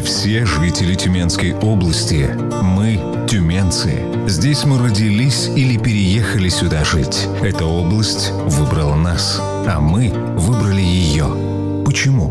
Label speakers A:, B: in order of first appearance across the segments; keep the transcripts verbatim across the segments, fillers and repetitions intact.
A: все жители Тюменской области. Мы – тюменцы. Здесь мы родились или переехали сюда жить. Эта область выбрала нас, а мы выбрали ее. Почему?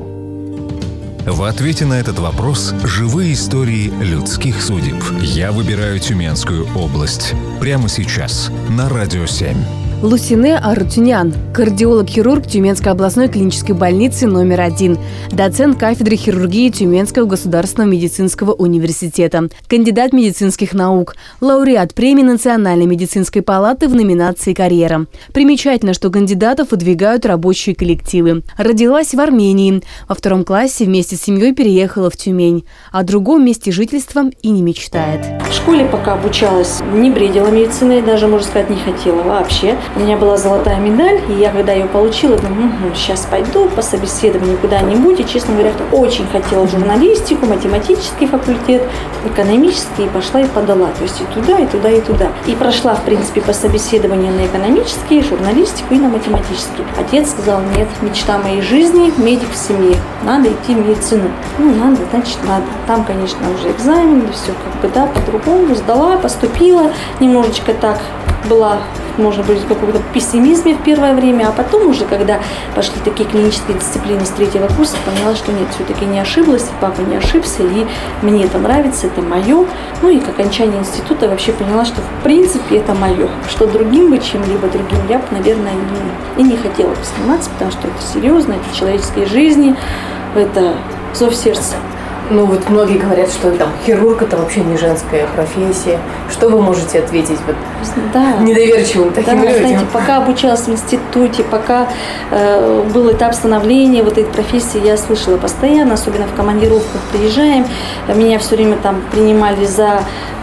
A: В ответе на этот вопрос живые истории людских судеб. Я выбираю Тюменскую область. Прямо сейчас на Радио семь.
B: Лусине Арутюнян, кардиолог-хирург Тюменской областной клинической больницы номер один, доцент кафедры хирургии Тюменского государственного медицинского университета, кандидат медицинских наук, лауреат премии Национальной медицинской палаты в номинации «Карьера». Примечательно, что кандидатов выдвигают рабочие коллективы. Родилась в Армении. Во втором классе вместе с семьей переехала в Тюмень. О другом месте жительства и не мечтает.
C: В школе пока обучалась, не бредила медициной, даже, можно сказать, не хотела вообще. У меня была золотая медаль, и я, когда ее получила, думаю, угу, сейчас пойду по собеседованию куда-нибудь. И, честно говоря, очень хотела журналистику, математический факультет, экономический, и пошла и подала. То есть и туда, и туда, и туда. И прошла, в принципе, по собеседованию на экономический, журналистику и на математический. Отец сказал, нет, мечта моей жизни – медик в семье. Надо идти в медицину. Ну, надо, значит, надо. Там, конечно, уже экзамен, все как бы, да, по-другому. Сдала, поступила, немножечко так была, можно быть, в каком-то пессимизме в первое время, а потом уже, когда пошли такие клинические дисциплины с третьего курса, поняла, что нет, все-таки не ошиблась, и папа не ошибся, и мне это нравится, это мое. Ну и к окончании института вообще поняла, что в принципе это мое, что другим бы, чем-либо другим, я бы, наверное, и, и не хотела бы заниматься, потому что это серьезно, это человеческие жизни, это зов сердца.
D: Ну вот многие говорят, что там хирург – это вообще не женская профессия. Что вы можете ответить вот
C: да.
D: недоверчивым таким
C: да,
D: людям?
C: Знаете, пока обучалась в институте, пока э, был этап становления вот этой профессии, я слышала постоянно, особенно в командировках приезжаем. Меня все время там принимали за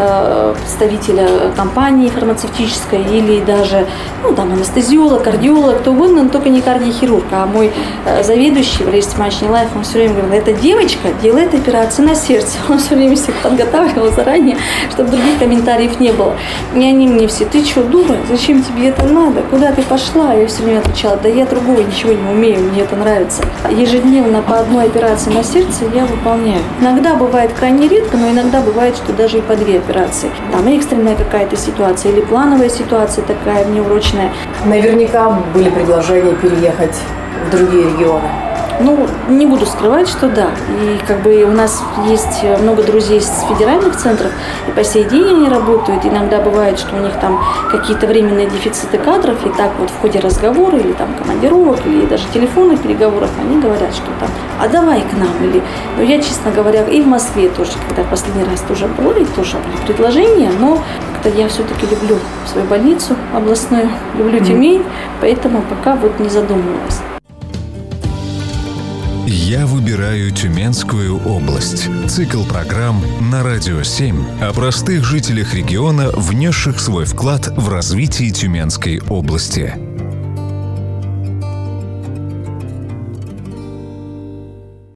C: э, представителя компании фармацевтической или даже ну, там, анестезиолог, кардиолог, кто угодно, но только не кардиохирург. А мой э, заведующий, Валерий Степанович Нилаев, он все время говорил, эта девочка делает операцию на сердце. Он все время всех подготавливал заранее, чтобы других комментариев не было. И они мне все, ты что, дура? Зачем тебе это надо? Куда ты пошла? Я все время отвечала, да я другого ничего не умею, мне это нравится. Ежедневно по одной операции на сердце я выполняю. Иногда бывает крайне редко, но иногда бывает, что даже и по две операции. Там экстренная какая-то ситуация или плановая ситуация такая внеурочная.
D: Наверняка были предложения переехать в другие регионы.
C: Ну, не буду скрывать, что да. И как бы у нас есть много друзей с федеральных центров, и по сей день они работают. Иногда бывает, что у них там какие-то временные дефициты кадров, и так вот в ходе разговора или там командировок, или даже телефонных переговоров они говорят, что там, а давай к нам. Или, ну, я, честно говоря, и в Москве тоже, когда в последний раз тоже была, и тоже были предложения, но как-то я все-таки люблю свою больницу областную, люблю Тюмень, поэтому пока вот не задумывалась.
A: Я выбираю Тюменскую область. Цикл программ на Радио семь о простых жителях региона, внесших свой вклад в развитие Тюменской области.